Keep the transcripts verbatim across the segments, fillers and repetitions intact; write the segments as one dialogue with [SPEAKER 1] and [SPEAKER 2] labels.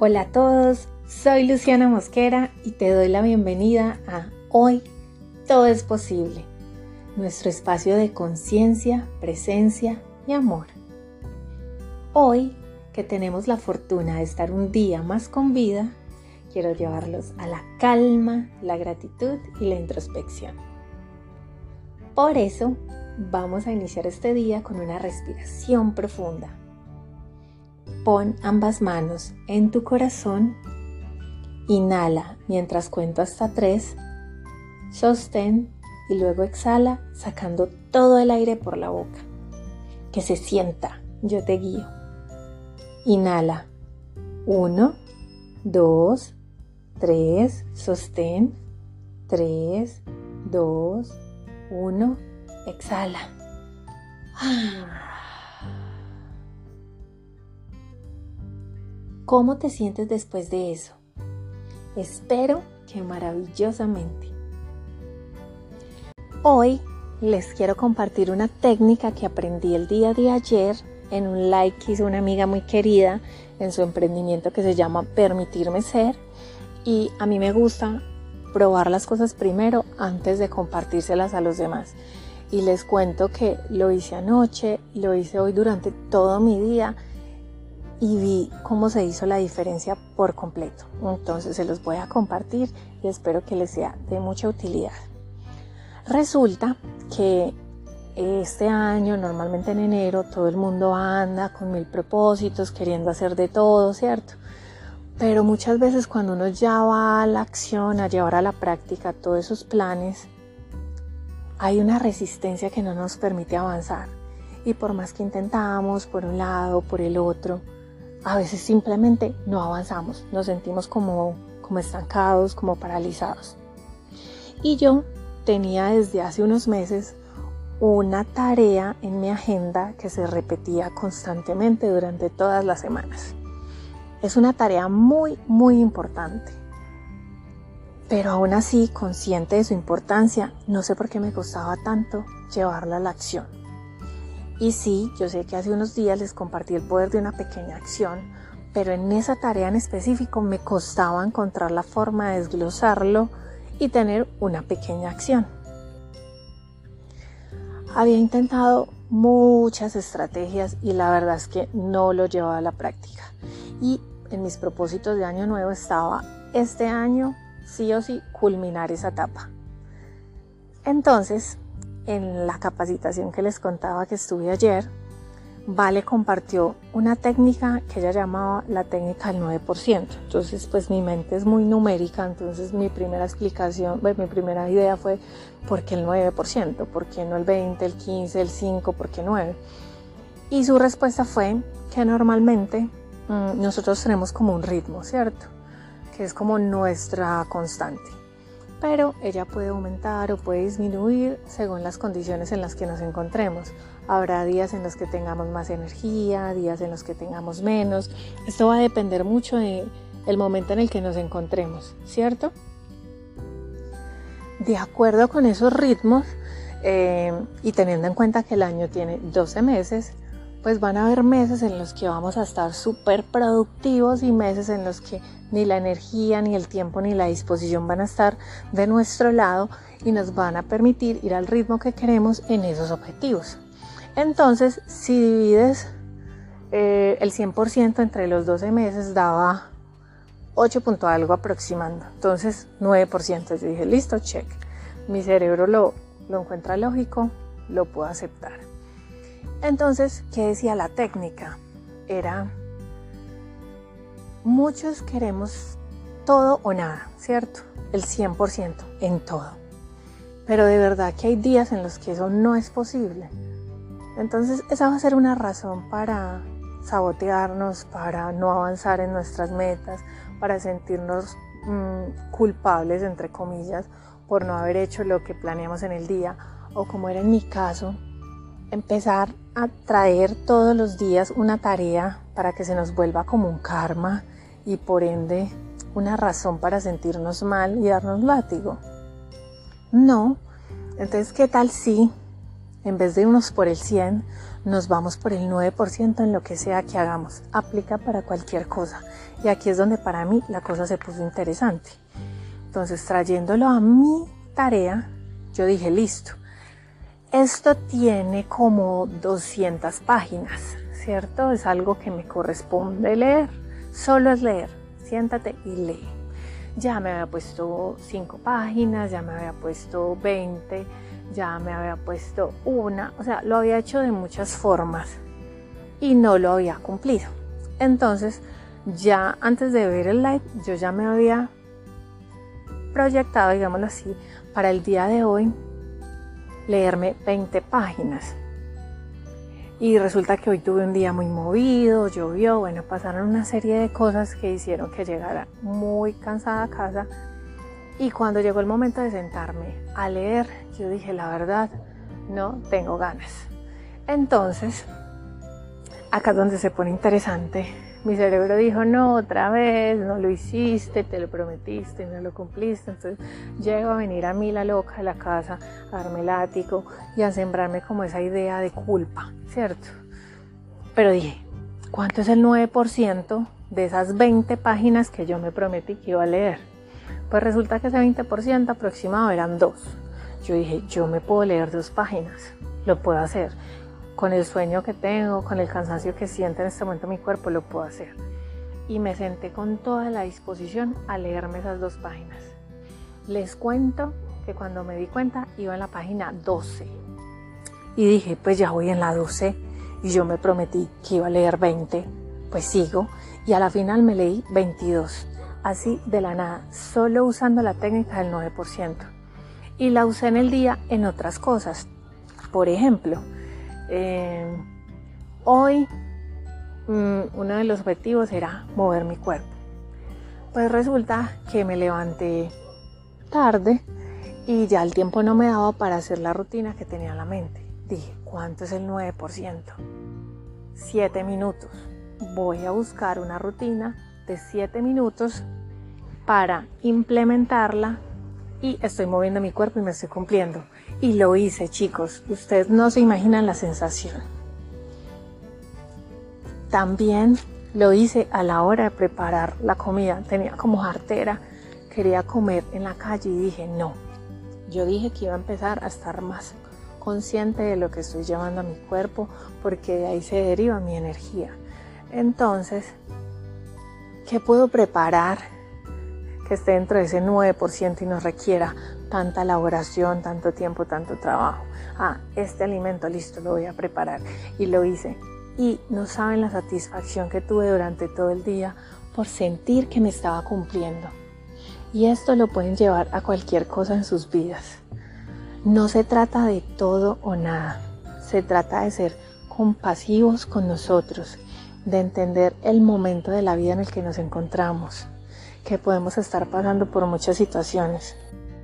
[SPEAKER 1] Hola a todos, soy Luciana Mosquera y te doy la bienvenida a Hoy Todo es Posible, nuestro espacio de conciencia, presencia y amor. Hoy, que tenemos la fortuna de estar un día más con vida, quiero llevarlos a la calma, la gratitud y la introspección. Por eso, vamos a iniciar este día con una respiración profunda. Pon ambas manos en tu corazón, inhala mientras cuento hasta tres, sostén y luego exhala sacando todo el aire por la boca. Que se sienta, yo te guío. Inhala, uno, dos, tres, sostén, tres, dos, uno, exhala. ¿Cómo te sientes después de eso? Espero que maravillosamente. Hoy les quiero compartir una técnica que aprendí el día de ayer en un live que hizo una amiga muy querida en su emprendimiento que se llama Permitirme Ser, y a mí me gusta probar las cosas primero antes de compartírselas a los demás. Y les cuento que lo hice anoche, lo hice hoy durante todo mi día y vi cómo se hizo la diferencia por completo. Entonces se los voy a compartir y espero que les sea de mucha utilidad. Resulta que este año, normalmente en enero, todo el mundo anda con mil propósitos, queriendo hacer de todo, ¿cierto? Pero muchas veces cuando uno ya va a la acción, a llevar a la práctica todos esos planes, hay una resistencia que no nos permite avanzar. Y por más que intentamos, por un lado, por el otro, a veces simplemente no avanzamos, nos sentimos como, como estancados, como paralizados. Y yo tenía desde hace unos meses una tarea en mi agenda que se repetía constantemente durante todas las semanas. Es una tarea muy, muy importante. Pero aún así, consciente de su importancia, no sé por qué me costaba tanto llevarla a la acción. Y sí, yo sé que hace unos días les compartí el poder de una pequeña acción, pero en esa tarea en específico me costaba encontrar la forma de desglosarlo y tener una pequeña acción. Había intentado muchas estrategias y la verdad es que no lo llevaba a la práctica. Y en mis propósitos de año nuevo estaba este año sí o sí culminar esa etapa. Entonces, en la capacitación que les contaba que estuve ayer, Vale compartió una técnica que ella llamaba la técnica del nueve por ciento. Entonces, pues mi mente es muy numérica, entonces mi primera explicación, pues, mi primera idea fue ¿por qué el nueve por ciento? ¿Por qué no el veinte, el quince, el cinco? ¿Por qué nueve? Y su respuesta fue que normalmente mmm, nosotros tenemos como un ritmo, ¿cierto? Que es como nuestra constante. Pero ella puede aumentar o puede disminuir según las condiciones en las que nos encontremos. Habrá días en los que tengamos más energía, días en los que tengamos menos. Esto va a depender mucho del momento en el que nos encontremos, ¿cierto? De acuerdo con esos ritmos eh, y teniendo en cuenta que el año tiene doce meses, pues van a haber meses en los que vamos a estar súper productivos y meses en los que ni la energía, ni el tiempo, ni la disposición van a estar de nuestro lado y nos van a permitir ir al ritmo que queremos en esos objetivos. Entonces, si divides eh, el cien por ciento entre los doce meses, daba ocho punto algo aproximando. Entonces, nueve por ciento. Yo dije, listo, check. Mi cerebro lo, lo encuentra lógico, lo puedo aceptar. Entonces, ¿qué decía la técnica? Era, muchos queremos todo o nada, ¿cierto? El cien por ciento en todo. Pero de verdad que hay días en los que eso no es posible. Entonces, esa va a ser una razón para sabotearnos, para no avanzar en nuestras metas, para sentirnos mmm, culpables, entre comillas, por no haber hecho lo que planeamos en el día, o como era en mi caso, empezar a traer todos los días una tarea para que se nos vuelva como un karma y por ende una razón para sentirnos mal y darnos látigo. No, entonces ¿qué tal si En vez de irnos por el cien, nos vamos por el nueve por ciento en lo que sea que hagamos. Aplica para cualquier cosa. Y aquí es donde para mí la cosa se puso interesante. Entonces, trayéndolo a mi tarea, yo dije, listo. Esto tiene como doscientas páginas, ¿cierto? Es algo que me corresponde leer. Solo es leer. Siéntate y lee. Ya me había puesto cinco páginas, ya me había puesto veinte, ya me había puesto una. O sea, lo había hecho de muchas formas y no lo había cumplido. Entonces, ya antes de ver el live, yo ya me había proyectado, digámoslo así, para el día de hoy, leerme veinte páginas. Y resulta que hoy tuve un día muy movido, llovió, bueno, pasaron una serie de cosas que hicieron que llegara muy cansada a casa. Y cuando llegó el momento de sentarme a leer, yo dije, la verdad, no tengo ganas. Entonces, acá es donde se pone interesante. Mi cerebro dijo, no, otra vez, no lo hiciste, te lo prometiste, no lo cumpliste. Entonces llego a venir a mí la loca de la casa, a darme el látigo y a sembrarme como esa idea de culpa, ¿cierto? Pero dije, ¿cuánto es el nueve por ciento de esas veinte páginas que yo me prometí que iba a leer? Pues resulta que ese veinte por ciento aproximado eran dos. Yo dije, yo me puedo leer dos páginas, lo puedo hacer. Con el sueño que tengo, con el cansancio que siente en este momento mi cuerpo, lo puedo hacer. Y me senté con toda la disposición a leerme esas dos páginas. Les cuento que cuando me di cuenta iba en la página doce. Y dije, pues ya voy en la doce y yo me prometí que iba a leer veinte. Pues sigo y a la final me leí veintidós. Así de la nada, solo usando la técnica del nueve por ciento. Y la usé en el día en otras cosas. Por ejemplo, Eh, hoy mmm, uno de los objetivos era mover mi cuerpo. Pues resulta que me levanté tarde y ya el tiempo no me daba para hacer la rutina que tenía en la mente. Dije, ¿cuánto es el nueve por ciento? siete minutos. Voy a buscar una rutina de siete minutos para implementarla y estoy moviendo mi cuerpo y me estoy cumpliendo. Y lo hice, chicos. Ustedes no se imaginan la sensación. También lo hice a la hora de preparar la comida. Tenía como jartera, quería comer en la calle y dije no. Yo dije que iba a empezar a estar más consciente de lo que estoy llevando a mi cuerpo porque de ahí se deriva mi energía. Entonces, ¿qué puedo preparar que esté dentro de ese nueve por ciento y no requiera tanta elaboración, tanto tiempo, tanto trabajo? Ah, este alimento, listo, lo voy a preparar. Y lo hice. Y no saben la satisfacción que tuve durante todo el día por sentir que me estaba cumpliendo. Y esto lo pueden llevar a cualquier cosa en sus vidas. No se trata de todo o nada. Se trata de ser compasivos con nosotros, de entender el momento de la vida en el que nos encontramos, que podemos estar pasando por muchas situaciones.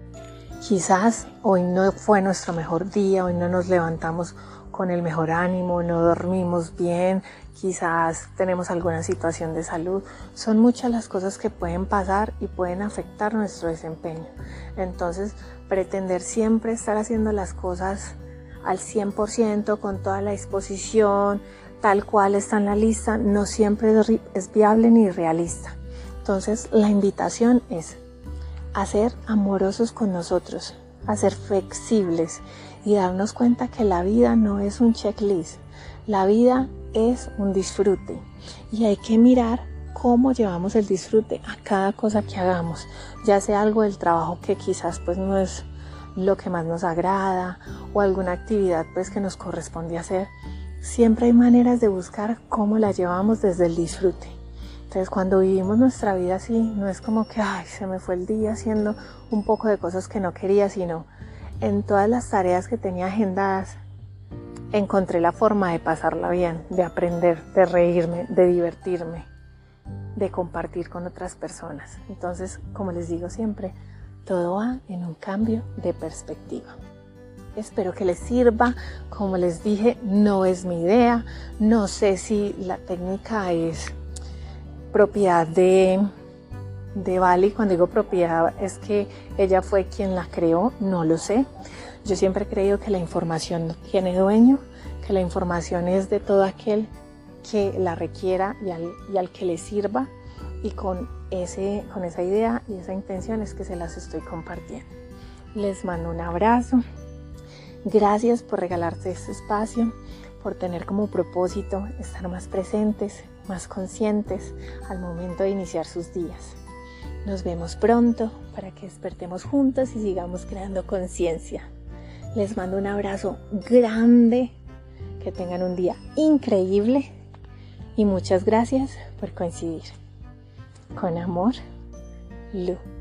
[SPEAKER 1] Quizás hoy no fue nuestro mejor día, hoy no nos levantamos con el mejor ánimo, no dormimos bien, quizás tenemos alguna situación de salud. Son muchas las cosas que pueden pasar y pueden afectar nuestro desempeño. Entonces, pretender siempre estar haciendo las cosas al cien por ciento, con toda la disposición, tal cual está en la lista, no siempre es viable ni realista. Entonces, la invitación es a ser amorosos con nosotros, a ser flexibles y darnos cuenta que la vida no es un checklist, la vida es un disfrute y hay que mirar cómo llevamos el disfrute a cada cosa que hagamos, ya sea algo del trabajo que quizás pues no es lo que más nos agrada o alguna actividad pues que nos corresponde hacer. Siempre hay maneras de buscar cómo la llevamos desde el disfrute. Entonces, cuando vivimos nuestra vida así, no es como que ay, se me fue el día haciendo un poco de cosas que no quería, sino en todas las tareas que tenía agendadas, encontré la forma de pasarla bien, de aprender, de reírme, de divertirme, de compartir con otras personas. Entonces, como les digo siempre, todo va en un cambio de perspectiva. Espero que les sirva. Como les dije, no es mi idea. No sé si la técnica es propiedad de, de Bali. Cuando digo propiedad es que ella fue quien la creó, no lo sé. Yo siempre he creído que la información no tiene dueño, que la información es de todo aquel que la requiera y al, y al que le sirva, y con, ese, con esa idea y esa intención es que se las estoy compartiendo. Les mando un abrazo. Gracias por regalarse este espacio, por tener como propósito estar más presentes, más conscientes al momento de iniciar sus días. Nos vemos pronto para que despertemos juntos y sigamos creando conciencia. Les mando un abrazo grande, que tengan un día increíble y muchas gracias por coincidir. Con amor, Lu.